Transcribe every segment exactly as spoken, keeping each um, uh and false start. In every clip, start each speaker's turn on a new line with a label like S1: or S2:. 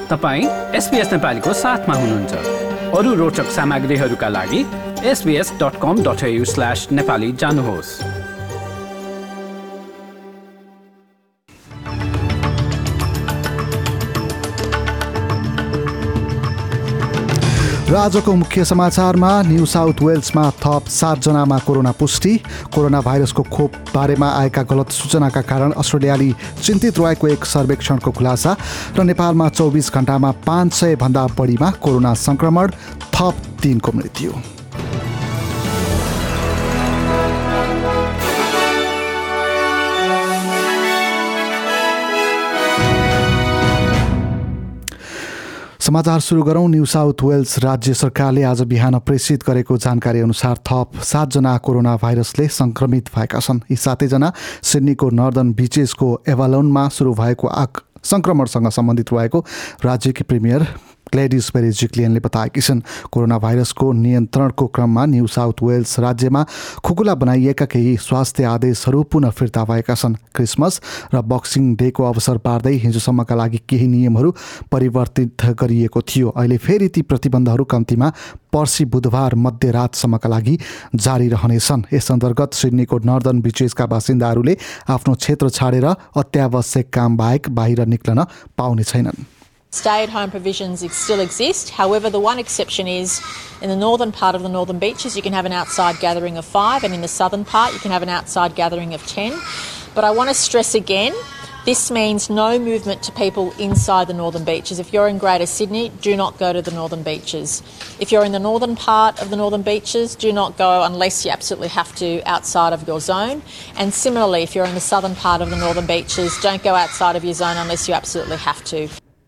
S1: तपाईँ एसबीएस नेपालीको साथमा हुनुहुन्छ। अरू रोचक सामग्रीहरूका लागि SBS dot com dot AU slash Nepali जानुहोस्।
S2: र आजको मुख्य समाचारमा न्यू साउथ वेल्समा थप सातजनामा कोरोना पुष्टि। कोरोना भाइरसको खोप बारेमा आएका गलत सूचनाका कारण अस्ट्रेलियाली चिन्तित रहेको एक सर्वेक्षणको खुलासा। र नेपालमा चौबिस घण्टामा पाँच सय भन्दा बढीमा कोरोना संक्रमण, थप तीनको मृत्यु। समाचार सुरु गरौँ। न्यू साउथ वेल्स राज्य सरकारले आज बिहान प्रेषित गरेको जानकारी अनुसार थप सातजना कोरोना भाइरसले संक्रमित भएका छन्। यी सातैजना सिडनीको नर्दर्न बिचेसको एभालोनमा सुरु भएको आक संक्रमणसँग सम्बन्धित रहेको राज्यकी प्रिमियर ग्लेडिस बेरिजिक्लियनले बताएकी छन्। कोरोना भाइरसको नियन्त्रणको क्रममा न्यू साउथ वेल्स राज्यमा खुकुला बनाइएका केही स्वास्थ्य आदेशहरू पुनः फिर्ता भएका छन्। क्रिसमस र बक्सिङ डेको अवसर पार्दै हिजोसम्मका लागि केही नियमहरू परिवर्तित गरिएको थियो। अहिले फेरि ती प्रतिबन्धहरू कम्तीमा पर्सि बुधबार मध्यरातसम्मका लागि जारी रहनेछन्। यस अन्तर्गत सिडनीको नर्दर्न बिचेसका बासिन्दाहरूले आफ्नो क्षेत्र छाडेर अत्यावश्यक काम बाहेक बाहिर निक्लन पाउने छैनन्।
S3: Stay-at-home provisions still exist. However, the one exception is in the northern part of the northern beaches, you can have an outside gathering of five, and in the southern part, you can have an outside gathering of ten. But I want to stress again, this means no movement to people inside the northern beaches. If you're in Greater Sydney, do not go to the northern beaches. If you're in the northern part of the northern beaches, do not go unless you absolutely have to outside of your zone. And similarly, if you're in the southern part of the northern beaches, don't go outside of your zone unless you absolutely have to.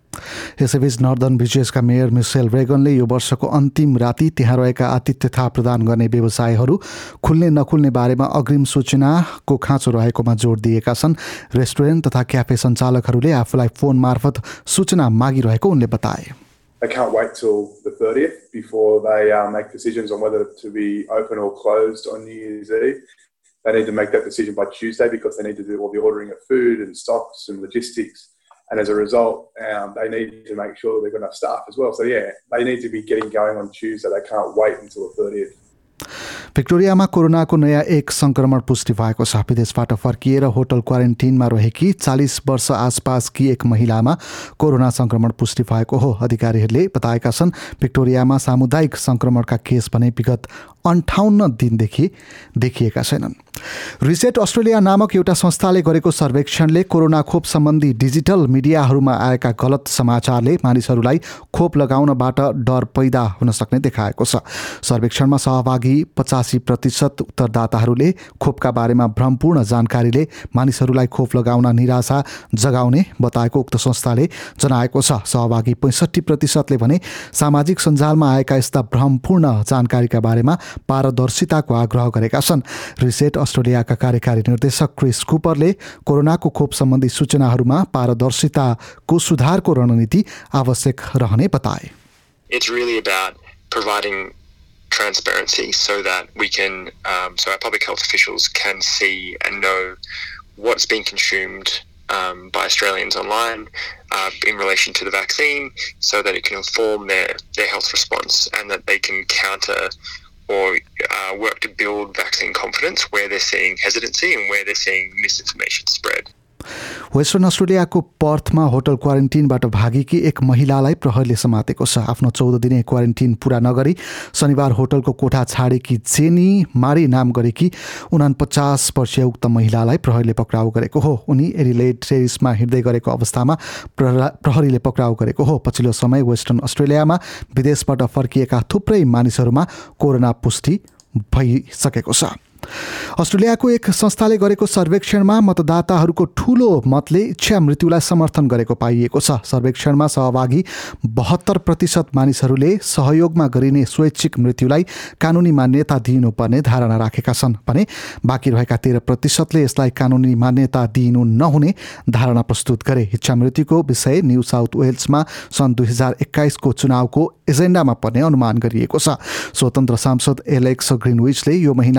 S2: यसैबीच northern बिचेसका mayor Michelle रेगनले यो वर्षको अन्तिम राति त्यहाँ रहेका आतिथ्यता प्रदान गर्ने व्यवसायहरू खुल्ने नखुल्ने बारेमा अग्रिम सूचनाको खाँचो रहेकोमा जोड दिएका छन्। रेस्टुरेन्ट तथा क्याफे सञ्चालकहरूले आफूलाई फोन मार्फत सूचना मागिरहेको उनले बताए।
S4: They can't wait till the thirtieth before they uh, make decisions on whether to be open or closed on New Year's Eve. They need to make that decision by Tuesday because they need to do all the ordering of food and stocks and logistics. And as a result, um, they need to make sure that they've got enough staff as well. So yeah, they need to be getting going on Tuesday. They can't wait until the thirtieth.
S2: भिक्टोरियामा कोरोनाको नयाँ एक संक्रमण पुष्टि भएको छ। विदेशबाट फर्किएर hotel क्वारेन्टिनमा रहेकी चालीस वर्ष आसपासकी एक महिलामा कोरोना संक्रमण पुष्टि भएको हो। अधिकारीहरूले बताएका छन् भिक्टोरियामा सामुदायिक संक्रमणका केस भने विगत अन्ठाउन्न दिनदेखि देखिएका छैनन्। रिसेट अस्ट्रेलिया नामक एउटा संस्थाले गरेको सर्वेक्षणले कोरोना खोप सम्बन्धी डिजिटल मिडियाहरूमा आएका गलत समाचारले मानिसहरूलाई खोप लगाउनबाट डर पैदा हुन सक्ने देखाएको छ। सर्वेक्षणमा सहभागी पचासी प्रतिशत उत्तरदाताहरूले खोपका बारेमा भ्रमपूर्ण जानकारीले मानिसहरूलाई खोप लगाउन निराशा जगाउने बताएको उक्त संस्थाले जनाएको छ। सहभागी पैँसठी प्रतिशतले भने सामाजिक सञ्जालमा आएका यस्ता भ्रमपूर्ण जानकारीका बारेमा पारदर्शिताको आग्रह गरेका छन्। रिसेट अस्ट्रेलियाका कार्यकारी निर्देशक क्रिस कुपरले कोरोनाको खोप सम्बन्धी सूचनाहरूमा पारदर्शिताको सुधारको रणनीति आवश्यक रहने बताए।
S5: It's really about providing transparency so that we can, um, so our public health officials can see and know what's being consumed um, by Australians online uh, in relation to the vaccine, so that it can inform their, their health response and that they can counter or uh, work to build vaccine confidence where they're seeing hesitancy and where they're seeing misinformation spread.
S2: Western अस्ट्रेलियाको पर्थमा hotel क्वारेन्टिनबाट भागेकी एक महिलालाई प्रहरीले समातेको छ। आफ्नो चौध दिने quarantine पूरा नगरी शनिबार होटलको कोठा छाडेकी जेनी मारी नाम गरेकी उनापचास वर्षीय उक्त महिलालाई प्रहरीले पक्राउ गरेको हो। उनी एडिलेड टेरिसमा हिँड्दै गरेको अवस्थामा प्रहरीले पक्राउ गरेको हो। पछिल्लो समय वेस्टर्न अस्ट्रेलियामा विदेशबाट फर्किएका थुप्रै मानिसहरूमा कोरोना पुष्टि भइसकेको छ। अस्ट्रेलियाको एक संस्थाले गरेको सर्वेक्षणमा मतदाताहरूको ठूलो मतले इच्छा मृत्युलाई समर्थन गरेको पाइएको छ। सर्वेक्षणमा सहभागी बहत्तर प्रतिशत मानिसहरूले सहयोगमा गरिने स्वैच्छिक मृत्युलाई कानुनी मान्यता दिइनुपर्ने धारणा राखेका छन् भने बाँकी रहेका तेह्र प्रतिशतले यसलाई कानुनी मान्यता दिइनु नहुने धारणा प्रस्तुत गरे। इच्छा मृत्युको विषय न्यू साउथ वेल्समा सन् दुई हजार एक्काइसको चुनावको एजेन्डामा पर्ने अनुमान गरिएको छ। स्वतन्त्र सांसद एलेक्स ग्रिनविचले यो महिनाको सुरुवात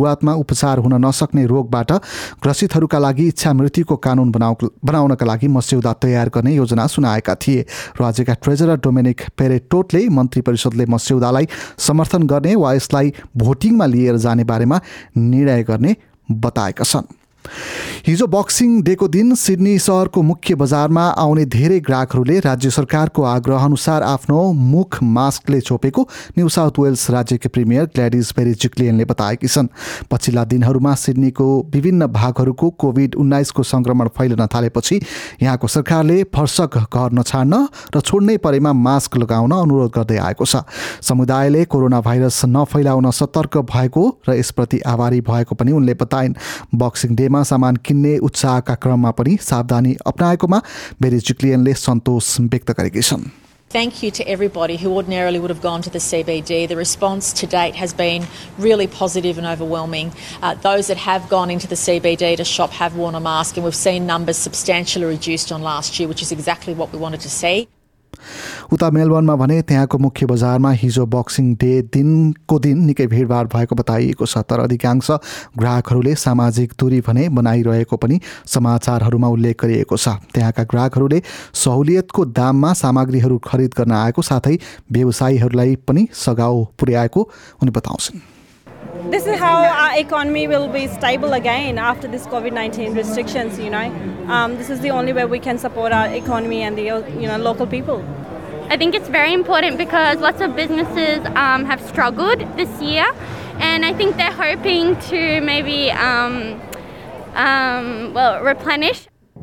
S2: सुरुवातमा उपचार हुन नसक्ने रोगबाट ग्रसितहरूका लागि इच्छा मृत्युको कानुन बनाउनका लागि मस्यौदा तयार गर्ने योजना सुनाएका थिए। राज्यका ट्रेजरर डोमिनिक पेरेटोटले मन्त्री परिषदले मस्यौदालाई समर्थन गर्ने वा यसलाई भोटिङमा लिएर जाने बारेमा निर्णय गर्ने बताएका छन्। हिजो बक्सिङ डेको दिन सिडनी सहरको मुख्य बजारमा आउने धेरै ग्राहकहरूले राज्य सरकारको आग्रह अनुसार आफ्नो मुख मास्कले छोपेको न्यू साउथ वेल्स राज्यकी प्रिमियर ग्ल्याडिस बेरिजिक्लियनले बताएकी छन्। पछिल्ला दिनहरूमा सिडनीको विभिन्न भागहरूको कोभिड उन्नाइसको संक्रमण फैलन थालेपछि यहाँको सरकारले फर्सक घर नछाड्न र छोड्नै परेमा मास्क लगाउन अनुरोध गर्दै आएको छ। समुदायले कोरोना भाइरस नफैलाउन सतर्क भएको र यसप्रति आभारी भएको पनि उनले बताइन्। बक्सिङ डेमा सामान किन्ने उत्साहका क्रममा पनि सावधानी अपनाएकोमा बेरिजिक्लियनले सन्तोष व्यक्त गरेकी छन्।
S3: Thank you to everybody who ordinarily would have gone to the C B D. The response to date has been really positive and overwhelming. Uh, those that have gone into the C B D to shop have worn a mask, and we've seen numbers substantially reduced on last year, which is exactly what we wanted to see.
S2: उता मेलबर्नमा भने त्यहाँको मुख्य बजारमा हिजो boxing day दिनको दिन निकै भिडभाड भएको बताइएको छ, तर अधिकांश ग्राहकहरूले सामाजिक दूरी भने बनाइरहेको पनि समाचारहरूमा उल्लेख गरिएको छ। त्यहाँका ग्राहकहरूले सहुलियतको दाममा सामग्रीहरू खरिद गर्न आएको साथै व्यवसायीहरूलाई पनि सघाउ पुर्याएको उनी बताउँछन्।
S6: This is how our economy will be stable again after this COVID nineteen restrictions, you know. Um, this is the only way we can support our economy and the you know local people.
S7: I think it's very important because lots of businesses um, have struggled this year, and I think they're hoping to maybe um, um, well replenish.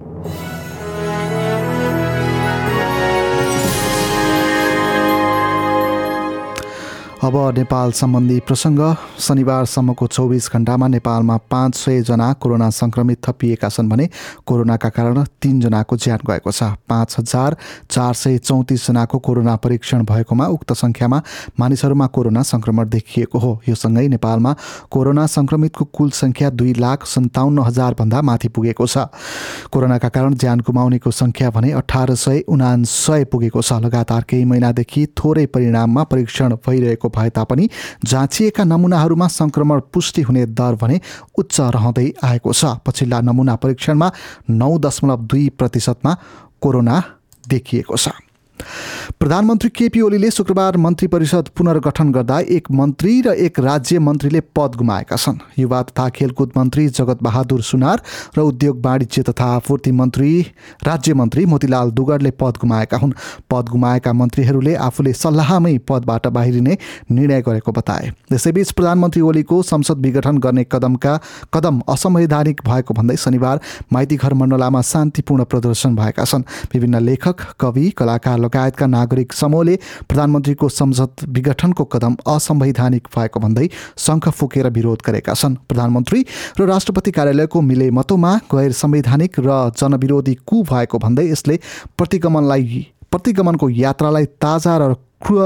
S2: अब नेपाल सम्बन्धी प्रसङ्ग। शनिबारसम्मको चौबिस घण्टामा नेपालमा पाँच सय जना corona संक्रमित थपिएका छन् भने कोरोनाका कारण तीनजनाको ज्यान गएको छ। पाँच हजार चार सय चौतिस जनाको कोरोना परीक्षण भएकोमा उक्त सङ्ख्यामा मानिसहरूमा कोरोना संक्रमण देखिएको हो। यो सँगै नेपालमा कोरोना संक्रमितको कुल सङ्ख्या दुई लाख सन्ताउन्न हजार भन्दा माथि पुगेको छ। कोरोनाका कारण ज्यान गुमाउनेको सङ्ख्या भने अठार सय उनान्सय पुगेको छ। लगातार केही महिनादेखि थोरै परिणाममा परीक्षण भइरहेको भए तापनि जाँचिएका नमुनाहरूमा संक्रमण पुष्टि हुने दर भने उच्च रहँदै आएको छ। पछिल्ला नमुना परीक्षणमा नौ दशमलव दुई प्रतिशतमा कोरोना देखिएको छ। प्रधानमन्त्री केपी ओलीले शुक्रबार मन्त्री परिषद पुनर्गठन गर्दा एक मन्त्री र एक राज्य मन्त्रीले पद गुमाएका छन्। युवा तथा खेलकुद मन्त्री जगत बहादुर सुनार र उद्योग वाणिज्य तथा आपूर्ति मन्त्री राज्य मन्त्री मोतीलाल दुगरले पद गुमाएका हुन्। पद गुमाएका मन्त्रीहरूले आफूले सल्लाहमै पदबाट बाहिरिने निर्णय गरेको बताए। यसैबीच प्रधानमन्त्री ओलीको संसद विघटन गर्ने कदमका कदम असंवैधानिक भएको भन्दै शनिबार माइतीघर मण्डलामा शान्तिपूर्ण प्रदर्शन भएका छन्। विभिन्न लेखक, कवि, कलाकार लगायतका नागरिक समूहले प्रधानमन्त्रीको संसद विघटनको कदम असंवैधानिक भएको भन्दै शङ्ख फुकेर विरोध गरेका छन्। प्रधानमन्त्री र राष्ट्रपति कार्यालयको मिलेमतोमा गैर संवैधानिक र जनविरोधी कु भएको भन्दै यसले प्रतिगमनलाई प्रतिगमनको यात्रालाई ताजा र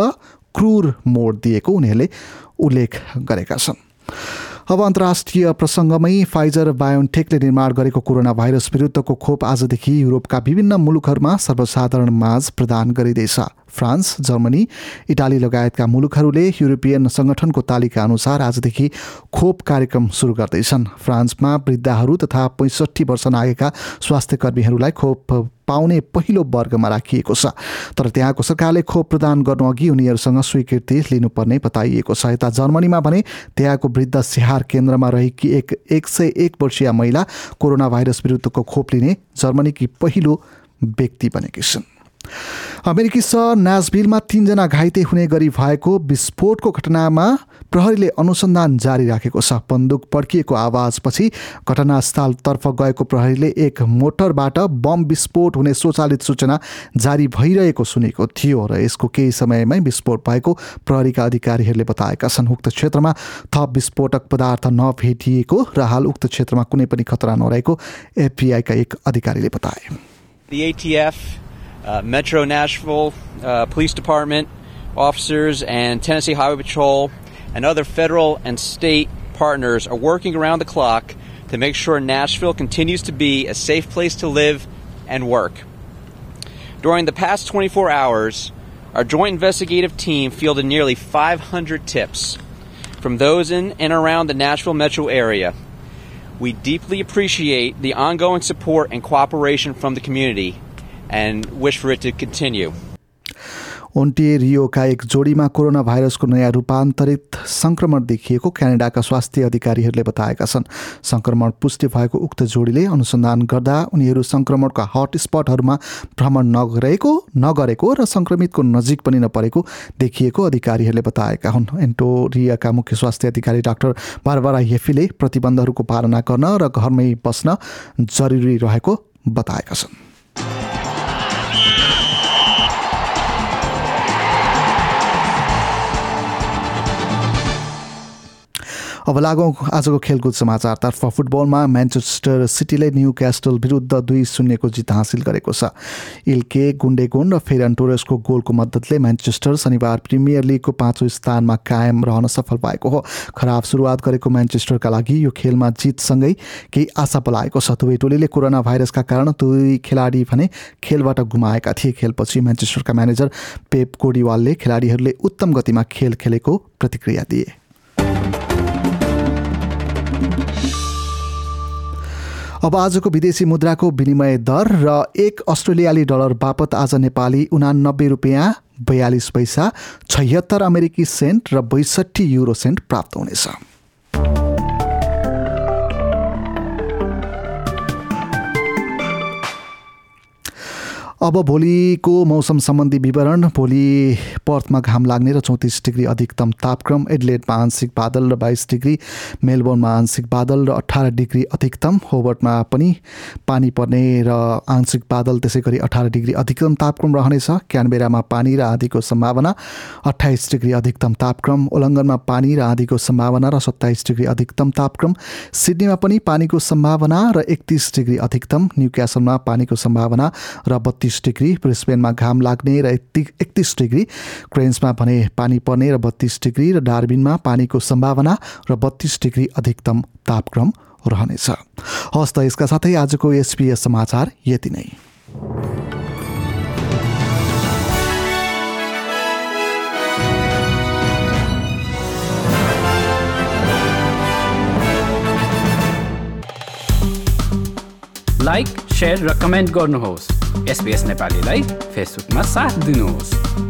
S2: क्रूर मोड दिएको उनीहरूले उल्लेख गरेका छन्। अब अन्तर्राष्ट्रिय प्रसङ्गमै फाइजर बायोन्टेकले निर्माण गरेको कोरोना भाइरस विरुद्धको खोप आजदेखि युरोपका विभिन्न मुलुकहरूमा सर्वसाधारण माझ प्रदान गरिँदैछ। फ्रान्स, जर्मनी, इटाली लगायतका मुलुकहरूले युरोपियन सङ्गठनको तालिका अनुसार आजदेखि खोप कार्यक्रम सुरु गर्दैछन्। फ्रान्समा वृद्धहरू तथा पैँसठी वर्ष नागेका स्वास्थ्य कर्मीहरूलाई खोप पाउने पहिलो वर्गमा राखिएको छ, तर त्यहाँको सरकारले खोप प्रदान गर्नुअघि उनीहरूसँग स्वीकृति लिनुपर्ने बताइएको छ। यता जर्मनीमा भने त्यहाँको वृद्ध स्याहार केन्द्रमा रहेकी एक एक सय एक वर्षीय महिला कोरोना भाइरस विरुद्धको खोप लिने जर्मनीकी पहिलो व्यक्ति बनेकी छिन्। अमेरिकी सहर न्यासभिलमा तीनजना घाइते हुने गरी भएको विस्फोटको घटनामा प्रहरीले अनुसन्धान जारी राखेको छ। बन्दुक पड्किएको आवाजपछि घटनास्थलतर्फ गएको प्रहरीले एक मोटरबाट बम विस्फोट हुने स्वचालित सूचना जारी भइरहेको सुनेको थियो र यसको केही समयमै विस्फोट भएको प्रहरीका अधिकारीहरूले बताएका छन्। उक्त क्षेत्रमा थप विस्फोटक पदार्थ नभेटिएको र हाल उक्त क्षेत्रमा कुनै पनि खतरा नरहेको एफबीआईका एक अधिकारीले बताए।
S8: The A T F Uh, Metro Nashville uh, Police Department officers and Tennessee Highway Patrol and other federal and state partners are working around the clock to make sure Nashville continues to be a safe place to live and work. During the past twenty-four hours, our joint investigative team fielded nearly five hundred tips. from those in and around the Nashville metro area. We deeply appreciate the ongoing support and cooperation from the community and wish for it to continue.
S2: ओन्टारियोका एक जोडीमा corona भाइरसको नयाँ रूपान्तरित संक्रमण देखिएको क्यानाडाका स्वास्थ्य अधिकारीहरूले बताएका छन्। संक्रमण पुष्टि भएको उक्त जोडीले अनुसन्धान गर्दा उनीहरू संक्रमणका हटस्पटहरूमा भ्रमण नगरेको नगरेको र संक्रमितको नजिक पनि नपरेको देखिएको अधिकारीहरूले बताएका हुन्। ओन्टारियोका मुख्य स्वास्थ्य अधिकारी डाक्टर बारबारा येफीले प्रतिबन्धहरूको पालना गर्न र घरमै बस्न जरुरी रहेको बताएका छन्। अब लागौँ आजको खेलकुद समाचारतर्फ। फुटबलमा म्यान्चेस्टर सिटीले न्यू क्यास्टल विरुद्ध दुई शून्यको जित हासिल गरेको छ। इल्के गुन्डेगोन र फेरन टोरेसको गोलको मद्दतले म्यान्चेस्टर शनिबार प्रिमियर लिगको पाँचौँ स्थानमा कायम रहन सफल भएको हो। खराब सुरुवात गरेको म्यान्चेस्टरका लागि यो खेलमा जितसँगै केही आशा पलाएको छ। दुवै टोलीले कोरोना भाइरसका कारण दुई खेलाडी भने खेलबाट गुमाएका थिए। खेलपछि म्यान्चेस्टरका म्यानेजर पेप गोर्डिवालले खेलाडीहरूले उत्तम गतिमा खेल खेलेको प्रतिक्रिया दिए। अब आजको विदेशी मुद्राको विनिमय दर र एक अस्ट्रेलियाली डलर बापत आज नेपाली उनानब्बे रुपियाँ बयालिस पैसा, छयत्तर अमेरिकी सेन्ट र बैसठी युरो सेन्ट प्राप्त हुनेछ। अब भोलिको मौसम सम्बन्धी विवरण। भोलि पर्थमा घाम लाग्ने र चौतिस डिग्री अधिकतम तापक्रम, एडिलेडमा आंशिक बादल र बाइस डिग्री, मेलबोर्नमा आंशिक बादल र अठार डिग्री अधिकतम, होबर्टमा पनि पानी पर्ने र आंशिक बादल, त्यसै गरी अठार डिग्री अधिकतम तापक्रम रहनेछ। क्यानबेरामा पानी र आँधीको सम्भावना, अट्ठाइस डिग्री अधिकतम तापक्रम, ओलङ्गनमा पानी र आँधीको सम्भावना र सत्ताइस डिग्री अधिकतम तापक्रम, सिडनीमा पनि पानीको सम्भावना र एकतिस डिग्री अधिकतम, न्युक्यासलमा पानीको सम्भावना र बत्तीस डिग्री, ब्रिस्बेनमा घाम लाग्ने र एकतिस डिग्री, क्रेन्समा भने पानी पर्ने र बत्तीस डिग्री र डार्बिनमा पानीको सम्भावना र बत्तीस डिग्री अधिकतम तापक्रम रहनेछ। हस् त यसका साथै आजको एसपीएस समाचार यति नै।
S1: लाइक, शेयर र कमेन्ट गर्नुहोस्। एसबीएस नेपालीलाई फेसबुकमा साथ दिनुहोस्।